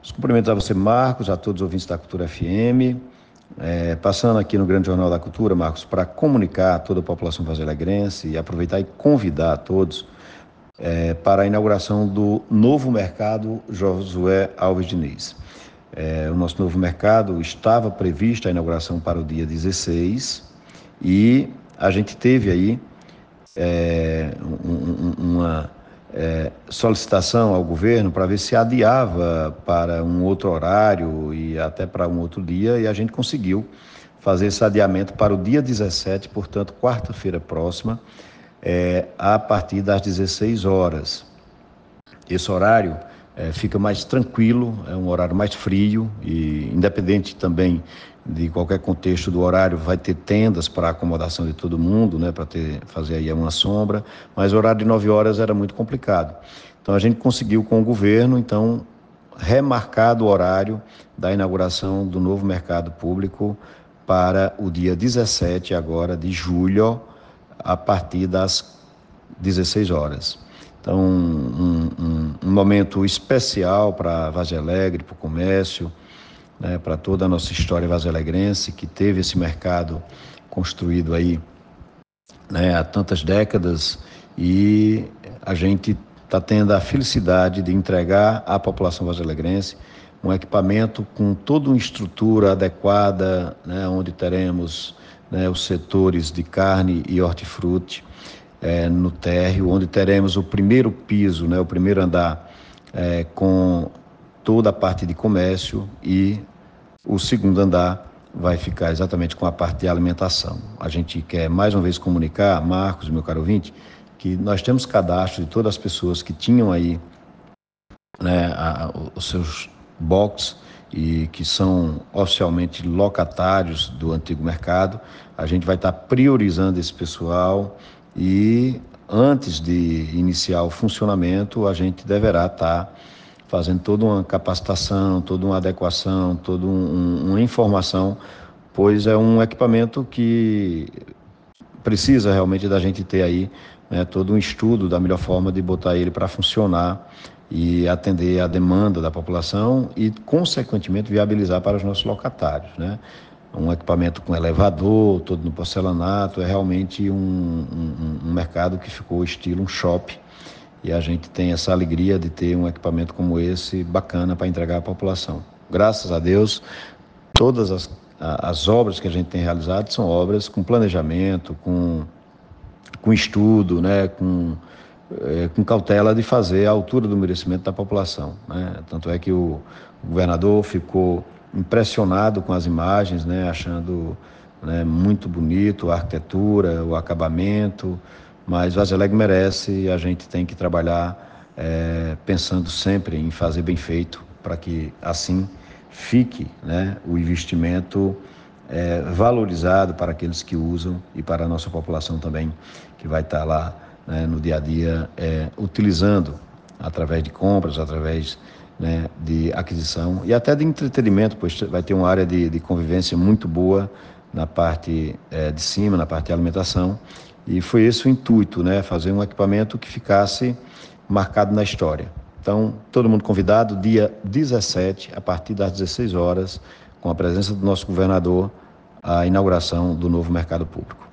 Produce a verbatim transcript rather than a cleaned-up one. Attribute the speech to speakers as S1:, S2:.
S1: Os cumprimentos a você, Marcos, a todos os ouvintes da Cultura F M. É, passando aqui no Grande Jornal da Cultura, Marcos, para comunicar a toda a população vazialegrense e aproveitar e convidar a todos é, para a inauguração do novo mercado Josué Alves Diniz. É, o nosso novo mercado estava prevista a inauguração para o dia dezesseis e a gente teve aí é, um, um, uma é, solicitação ao governo para ver se adiava para um outro horário e até para um outro dia, e a gente conseguiu fazer esse adiamento para o dia dezessete, portanto, quarta-feira próxima, é, a partir das dezesseis horas. Esse horário é, fica mais tranquilo, é um horário mais frio e independente também de qualquer contexto do horário, vai ter tendas para acomodação de todo mundo, né, para ter, fazer aí uma sombra, mas o horário de nove horas era muito complicado. Então a gente conseguiu com o governo, então, remarcado o horário da inauguração do novo mercado público para o dia dezessete agora de julho, a partir das dezesseis horas. Então, um, um, um momento especial para Vargem Alegre, para o comércio, né, para toda a nossa história vazialegrense, que teve esse mercado construído aí, né, há tantas décadas, e a gente está tendo a felicidade de entregar à população vazialegrense um equipamento com toda uma estrutura adequada, né, onde teremos, né, os setores de carne e hortifruti, É, no térreo, onde teremos o primeiro piso, né, o primeiro andar, é, com toda a parte de comércio, e o segundo andar vai ficar exatamente com a parte de alimentação. A gente quer mais uma vez comunicar, Marcos, meu caro ouvinte, que nós temos cadastro de todas as pessoas que tinham aí, né, a, os seus box e que são oficialmente locatários do antigo mercado. A gente vai estar priorizando esse pessoal e antes de iniciar o funcionamento, a gente deverá estar fazendo toda uma capacitação, toda uma adequação, toda um, uma informação, pois é um equipamento que precisa realmente da gente ter aí, né, todo um estudo da melhor forma de botar ele para funcionar e atender a demanda da população e, consequentemente, viabilizar para os nossos locatários, né? Um equipamento com elevador, todo no porcelanato, é realmente um, um, um mercado que ficou estilo um shopping, e a gente tem essa alegria de ter um equipamento como esse, bacana, para entregar à população. Graças a Deus, todas as, as obras que a gente tem realizado são obras com planejamento, com, com estudo, né, com, é, com cautela de fazer à altura do merecimento da população, né? Tanto é que o, o governador ficou impressionado com as imagens, né, achando, né, muito bonito a arquitetura, o acabamento, mas Vargem Alegre merece, e a gente tem que trabalhar é, pensando sempre em fazer bem feito, para que assim fique, né, o investimento é, valorizado para aqueles que usam e para a nossa população também, que vai estar lá, né, no dia a dia, é, utilizando através de compras, através, né, de aquisição e até de entretenimento, pois vai ter uma área de, de convivência muito boa na parte é, de cima, na parte de alimentação, e foi esse o intuito, né, fazer um equipamento que ficasse marcado na história. Então, todo mundo convidado, dia dezessete, a partir das dezesseis horas, com a presença do nosso governador, a inauguração do novo mercado público.